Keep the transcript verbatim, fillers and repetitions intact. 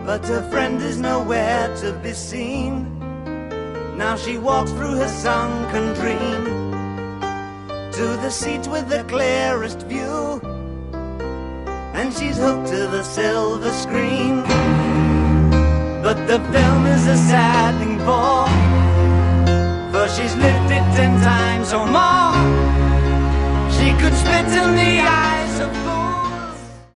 but her friend is nowhere to be seen. Now she walks through her sunken dream to the seat with the clearest view, and she's hooked to the silver screen. But the film is a sad thing for, for she's lived it ten times or more. She could spit in the eyes of fools